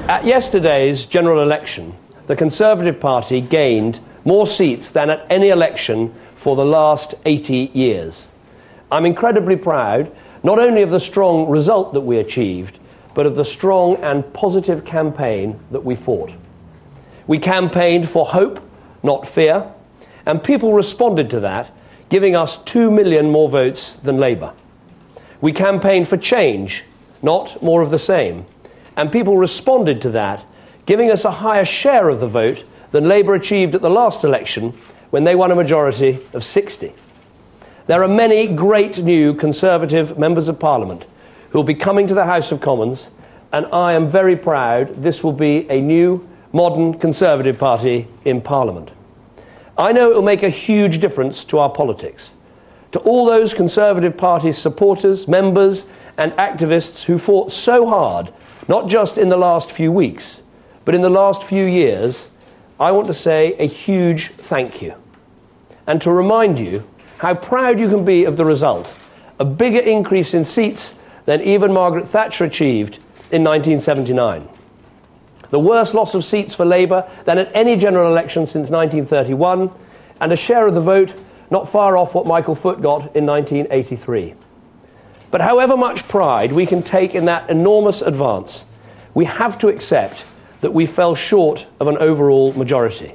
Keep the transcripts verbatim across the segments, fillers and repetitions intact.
At yesterday's general election, the Conservative Party gained more seats than at any election for the last eighty years. I'm incredibly proud not only of the strong result that we achieved, but of the strong and positive campaign that we fought. We campaigned for hope, not fear, and people responded to that, giving us two million more votes than Labour. We campaigned for change, not more of the same, and people responded to that, giving us a higher share of the vote than Labour achieved at the last election when they won a majority of sixty. There are many great new Conservative members of Parliament who will be coming to the House of Commons, and I am very proud this will be a new, modern Conservative Party in Parliament. I know it will make a huge difference to our politics, to all those Conservative Party supporters, members and activists who fought so hard, not just in the last few weeks, but in the last few years. I want to say a huge thank you, and to remind you how proud you can be of the result, a bigger increase in seats than even Margaret Thatcher achieved in nineteen seventy-nine. The worst loss of seats for Labour than at any general election since nineteen thirty-one, and a share of the vote not far off what Michael Foot got in nineteen eighty-three. But however much pride we can take in that enormous advance, we have to accept that we fell short of an overall majority.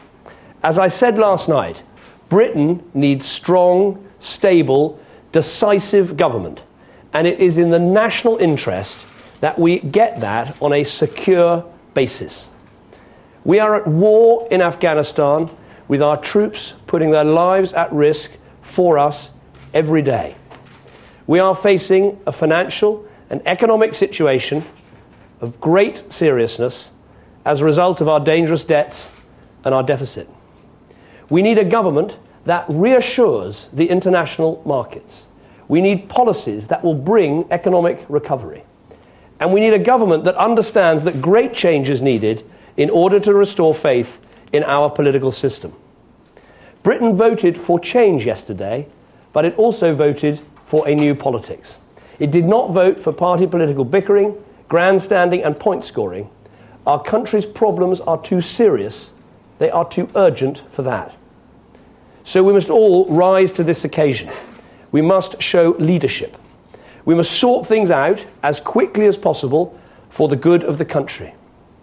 As I said last night, Britain needs strong, stable, decisive government, and it is in the national interest that we get that on a secure basis. We are at war in Afghanistan with our troops putting their lives at risk for us every day. We are facing a financial and economic situation of great seriousness as a result of our dangerous debts and our deficit. We need a government that reassures the international markets. We need policies that will bring economic recovery. And we need a government that understands that great change is needed in order to restore faith in our political system. Britain voted for change yesterday, but it also voted for a new politics. It did not vote for party political bickering, grandstanding and point scoring. Our country's problems are too serious, they are too urgent for that. So we must all rise to this occasion. We must show leadership. We must sort things out as quickly as possible for the good of the country.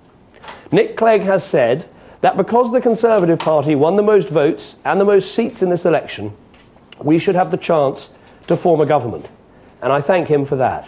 Nick Clegg has said that because the Conservative Party won the most votes and the most seats in this election, we should have the chance to form a government, and I thank him for that.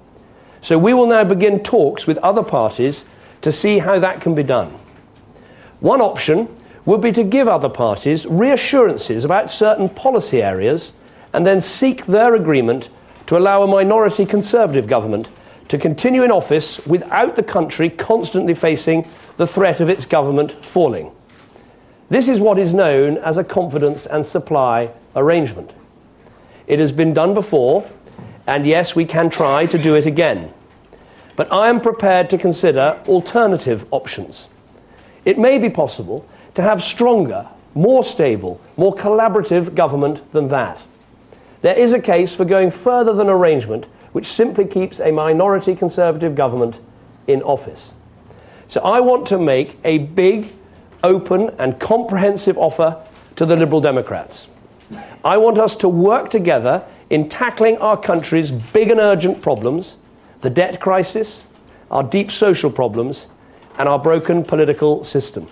So we will now begin talks with other parties to see how that can be done. One option would be to give other parties reassurances about certain policy areas and then seek their agreement to allow a minority Conservative government to continue in office without the country constantly facing the threat of its government falling. This is what is known as a confidence and supply arrangement. It has been done before, and yes, we can try to do it again. But I am prepared to consider alternative options. It may be possible to have stronger, more stable, more collaborative government than that. There is a case for going further than arrangement, which simply keeps a minority Conservative government in office. So I want to make a big, open and comprehensive offer to the Liberal Democrats. I want us to work together in tackling our country's big and urgent problems, the debt crisis, our deep social problems, and our broken political system.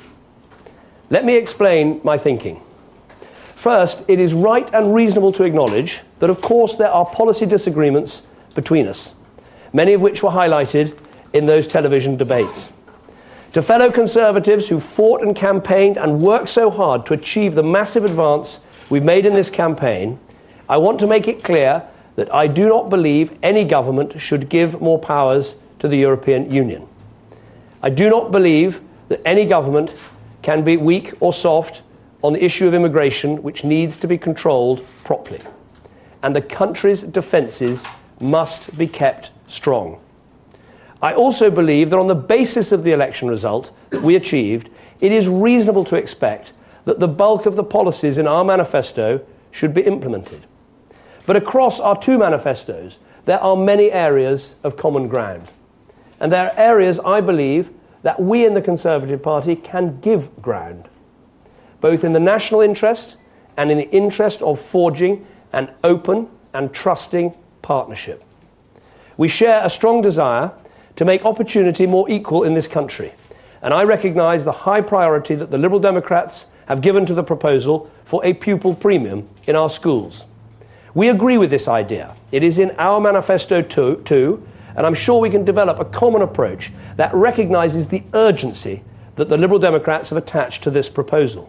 Let me explain my thinking. First, it is right and reasonable to acknowledge that, of course, there are policy disagreements between us, many of which were highlighted in those television debates. To fellow Conservatives who fought and campaigned and worked so hard to achieve the massive advance we've made in this campaign, I want to make it clear that I do not believe any government should give more powers to the European Union. I do not believe that any government can be weak or soft on the issue of immigration, which needs to be controlled properly. And the country's defences must be kept strong. I also believe that on the basis of the election result that we achieved, it is reasonable to expect that the bulk of the policies in our manifesto should be implemented. But across our two manifestos, there are many areas of common ground. And there are areas, I believe, that we in the Conservative Party can give ground, both in the national interest and in the interest of forging an open and trusting partnership. We share a strong desire to make opportunity more equal in this country, and I recognise the high priority that the Liberal Democrats have given to the proposal for a pupil premium in our schools. We agree with this idea. It is in our manifesto too, too, and I'm sure we can develop a common approach that recognises the urgency that the Liberal Democrats have attached to this proposal.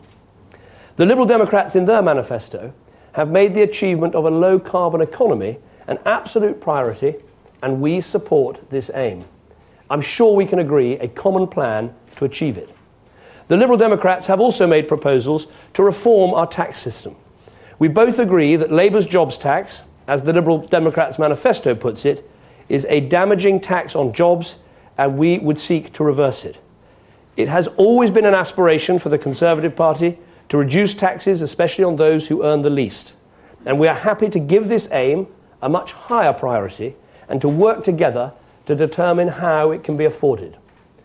The Liberal Democrats in their manifesto have made the achievement of a low-carbon economy an absolute priority, and we support this aim. I'm sure we can agree a common plan to achieve it. The Liberal Democrats have also made proposals to reform our tax system. We both agree that Labour's jobs tax, as the Liberal Democrats' manifesto puts it, is a damaging tax on jobs, and we would seek to reverse it. It has always been an aspiration for the Conservative Party to reduce taxes, especially on those who earn the least. And we are happy to give this aim a much higher priority and to work together to determine how it can be afforded.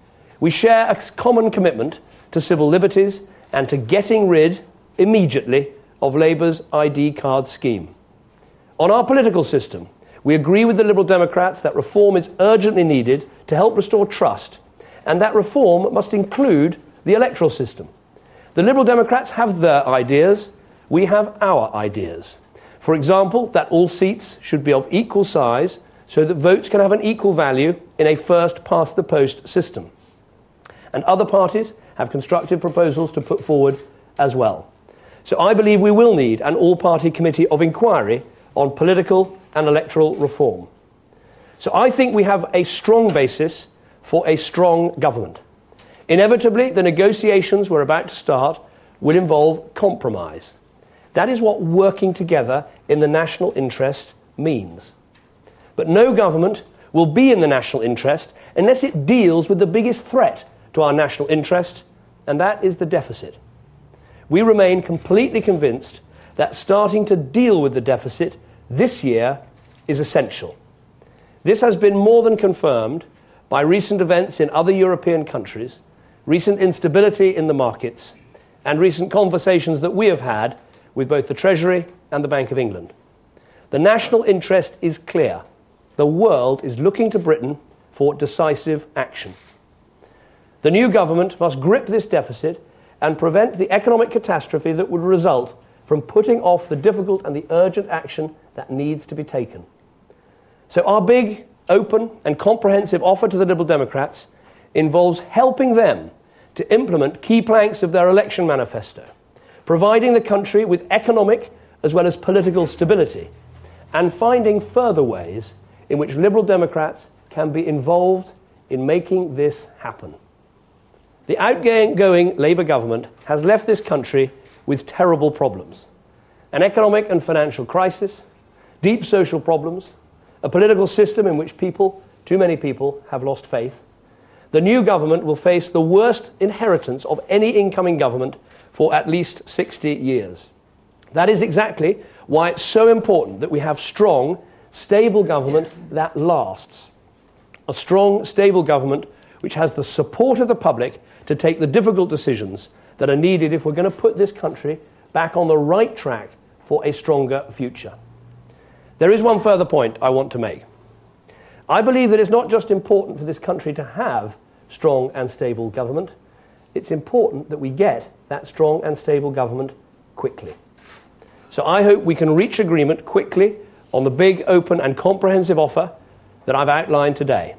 We share a common commitment to civil liberties and to getting rid, immediately, of Labour's I D card scheme. On our political system, we agree with the Liberal Democrats that reform is urgently needed to help restore trust, and that reform must include the electoral system. The Liberal Democrats have their ideas, we have our ideas. For example, that all seats should be of equal size so that votes can have an equal value in a first-past-the-post system. And other parties have constructive proposals to put forward as well. So I believe we will need an all-party committee of inquiry on political and electoral reform. So I think we have a strong basis for a strong government. Inevitably, the negotiations we're about to start will involve compromise. That is what working together in the national interest means. But no government will be in the national interest unless it deals with the biggest threat to our national interest, and that is the deficit. We remain completely convinced that starting to deal with the deficit this year is essential. This has been more than confirmed by recent events in other European countries, recent instability in the markets, and recent conversations that we have had with both the Treasury and the Bank of England. The national interest is clear. The world is looking to Britain for decisive action. The new government must grip this deficit and prevent the economic catastrophe that would result from putting off the difficult and the urgent action that needs to be taken. So our big, open and comprehensive offer to the Liberal Democrats involves helping them to implement key planks of their election manifesto, providing the country with economic as well as political stability, and finding further ways in which Liberal Democrats can be involved in making this happen. The outgoing Labour government has left this country with terrible problems: an economic and financial crisis, deep social problems, a political system in which people, too many people, have lost faith. The new government will face the worst inheritance of any incoming government for at least sixty years. That is exactly why it's so important that we have strong, stable government that lasts. A strong, stable government which has the support of the public to take the difficult decisions that are needed if we're going to put this country back on the right track for a stronger future. There is one further point I want to make. I believe that it's not just important for this country to have strong and stable government, it's important that we get that strong and stable government quickly. So I hope we can reach agreement quickly on the big, open and comprehensive offer that I've outlined today.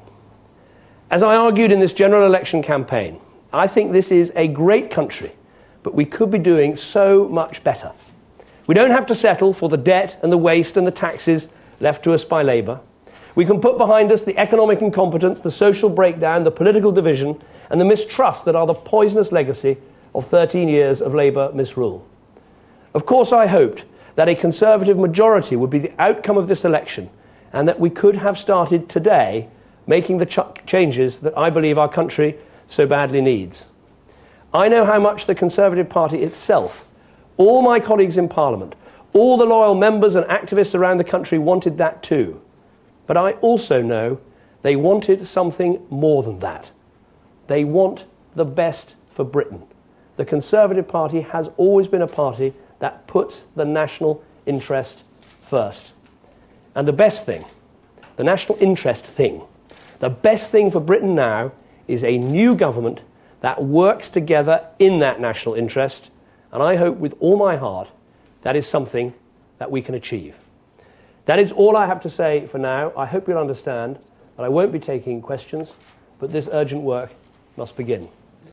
As I argued in this general election campaign, I think this is a great country, but we could be doing so much better. We don't have to settle for the debt and the waste and the taxes left to us by Labour. We can put behind us the economic incompetence, the social breakdown, the political division, and the mistrust that are the poisonous legacy of thirteen years of Labour misrule. Of course, I hoped that a Conservative majority would be the outcome of this election, and that we could have started today making the ch- changes that I believe our country so badly needs. I know how much the Conservative Party itself, all my colleagues in Parliament, all the loyal members and activists around the country wanted that too. But I also know They wanted something more than that. They want the best for Britain. The Conservative Party has always been a party that puts the national interest first. And the best thing, the national interest thing, the best thing for Britain now is a new government that works together in that national interest. And I hope with all my heart that is something that we can achieve. That is all I have to say for now. I hope you'll understand that I won't be taking questions, but this urgent work must begin.